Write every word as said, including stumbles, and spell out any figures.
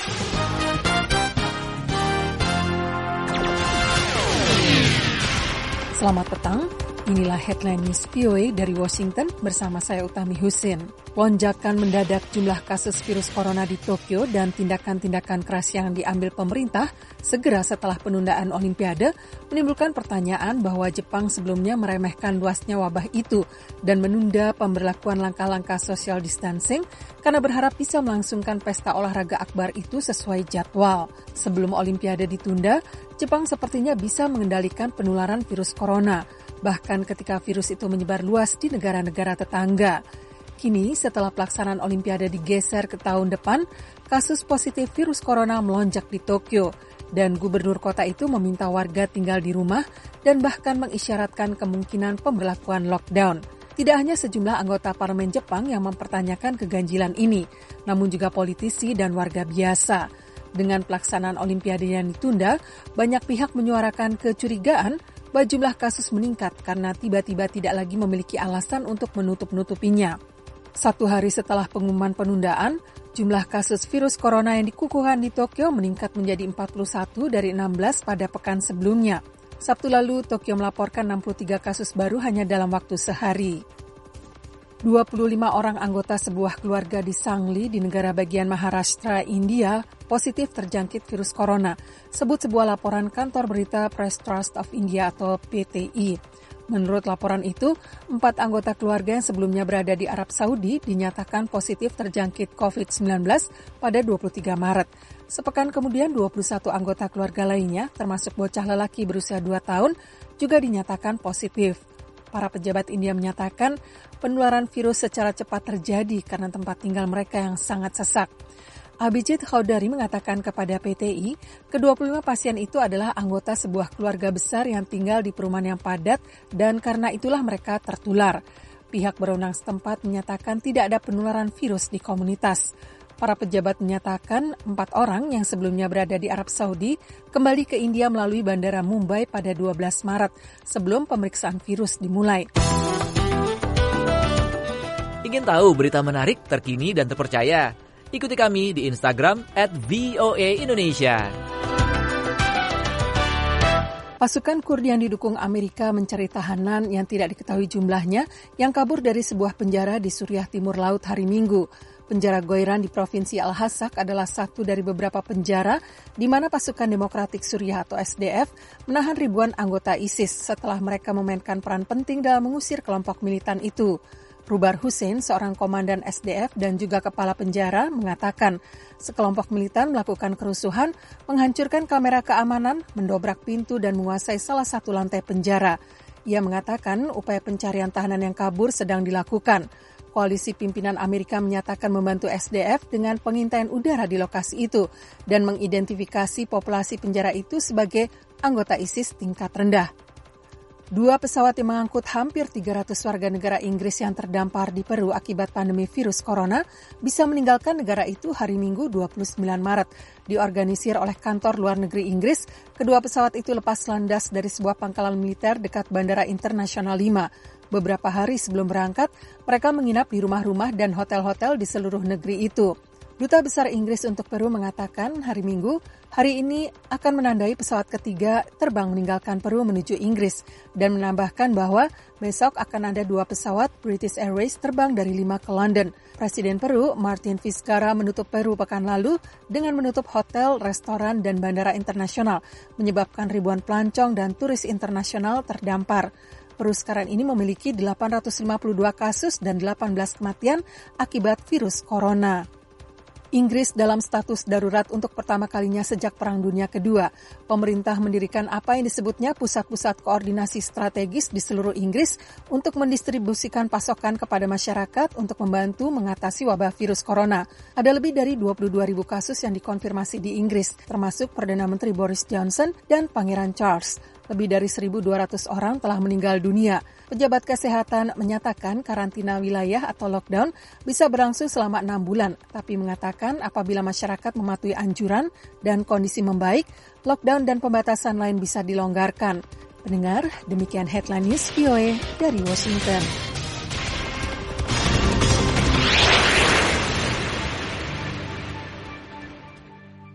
Selamat petang, inilah headline news V O A dari Washington bersama saya Utami Husin. Lonjakan mendadak jumlah kasus virus corona di Tokyo dan tindakan-tindakan keras yang diambil pemerintah segera setelah penundaan Olimpiade menimbulkan pertanyaan bahwa Jepang sebelumnya meremehkan luasnya wabah itu dan menunda pemberlakuan langkah-langkah social distancing karena berharap bisa melangsungkan pesta olahraga akbar itu sesuai jadwal. Sebelum Olimpiade ditunda, Jepang sepertinya bisa mengendalikan penularan virus corona, bahkan ketika virus itu menyebar luas di negara-negara tetangga. Kini, setelah pelaksanaan Olimpiade digeser ke tahun depan, kasus positif virus corona melonjak di Tokyo, dan gubernur kota itu meminta warga tinggal di rumah dan bahkan mengisyaratkan kemungkinan pemberlakuan lockdown. Tidak hanya sejumlah anggota parlemen Jepang yang mempertanyakan keganjilan ini, namun juga politisi dan warga biasa. Dengan pelaksanaan Olimpiade yang ditunda, banyak pihak menyuarakan kecurigaan bahwa jumlah kasus meningkat karena tiba-tiba tidak lagi memiliki alasan untuk menutup-nutupinya. Satu hari setelah pengumuman penundaan, jumlah kasus virus corona yang dikukuhkan di Tokyo meningkat menjadi empat puluh satu dari enam belas pada pekan sebelumnya. Sabtu lalu, Tokyo melaporkan enam puluh tiga kasus baru hanya dalam waktu sehari. dua puluh lima orang anggota sebuah keluarga di Sangli di negara bagian Maharashtra, India, positif terjangkit virus corona, sebut sebuah laporan kantor berita Press Trust of India atau P T I. Menurut laporan itu, empat anggota keluarga yang sebelumnya berada di Arab Saudi dinyatakan positif terjangkit covid sembilan belas pada dua puluh tiga Maret. Sepekan kemudian, dua puluh satu anggota keluarga lainnya, termasuk bocah lelaki berusia dua tahun, juga dinyatakan positif. Para pejabat India menyatakan penularan virus secara cepat terjadi karena tempat tinggal mereka yang sangat sesak. Abhijit Chaudhary mengatakan kepada P T I, ke dua puluh lima pasien itu adalah anggota sebuah keluarga besar yang tinggal di perumahan yang padat dan karena itulah mereka tertular. Pihak berwenang setempat menyatakan tidak ada penularan virus di komunitas. Para pejabat menyatakan empat orang yang sebelumnya berada di Arab Saudi kembali ke India melalui bandara Mumbai pada dua belas Maret sebelum pemeriksaan virus dimulai. Ingin tahu berita menarik, terkini dan terpercaya? Ikuti kami di Instagram at V O A Indonesia. Pasukan Kurdi yang didukung Amerika mencari tahanan yang tidak diketahui jumlahnya yang kabur dari sebuah penjara di Suriah Timur Laut hari Minggu. Penjara Goiran di Provinsi Al-Hasak adalah satu dari beberapa penjara di mana pasukan Demokratik Suriah atau S D F menahan ribuan anggota ISIS setelah mereka memainkan peran penting dalam mengusir kelompok militan itu. Rubar Hussein, seorang komandan S D F dan juga kepala penjara, mengatakan sekelompok militan melakukan kerusuhan, menghancurkan kamera keamanan, mendobrak pintu dan menguasai salah satu lantai penjara. Ia mengatakan upaya pencarian tahanan yang kabur sedang dilakukan. Koalisi pimpinan Amerika menyatakan membantu S D F dengan pengintaian udara di lokasi itu dan mengidentifikasi populasi penjara itu sebagai anggota ISIS tingkat rendah. Dua pesawat yang mengangkut hampir tiga ratus warga negara Inggris yang terdampar di Peru akibat pandemi virus corona bisa meninggalkan negara itu hari Minggu dua puluh sembilan Maret. Diorganisir oleh kantor luar negeri Inggris, kedua pesawat itu lepas landas dari sebuah pangkalan militer dekat Bandara Internasional lima. Beberapa hari sebelum berangkat, mereka menginap di rumah-rumah dan hotel-hotel di seluruh negeri itu. Duta Besar Inggris untuk Peru mengatakan hari Minggu, hari ini akan menandai pesawat ketiga terbang meninggalkan Peru menuju Inggris dan menambahkan bahwa besok akan ada dua pesawat British Airways terbang dari Lima ke London. Presiden Peru, Martin Vizcarra, menutup Peru pekan lalu dengan menutup hotel, restoran, dan bandara internasional, menyebabkan ribuan pelancong dan turis internasional terdampar. Peru sekarang ini memiliki delapan ratus lima puluh dua kasus dan delapan belas kematian akibat virus corona. Inggris dalam status darurat untuk pertama kalinya sejak Perang Dunia Kedua. Pemerintah mendirikan apa yang disebutnya pusat-pusat koordinasi strategis di seluruh Inggris untuk mendistribusikan pasokan kepada masyarakat untuk membantu mengatasi wabah virus corona. Ada lebih dari dua puluh dua ribu kasus yang dikonfirmasi di Inggris, termasuk Perdana Menteri Boris Johnson dan Pangeran Charles. Lebih dari seribu dua ratus orang telah meninggal dunia. Pejabat kesehatan menyatakan karantina wilayah atau lockdown bisa berlangsung selama enam bulan, tapi mengatakan apabila masyarakat mematuhi anjuran dan kondisi membaik, lockdown dan pembatasan lain bisa dilonggarkan. Pendengar, demikian Headline News V O A dari Washington.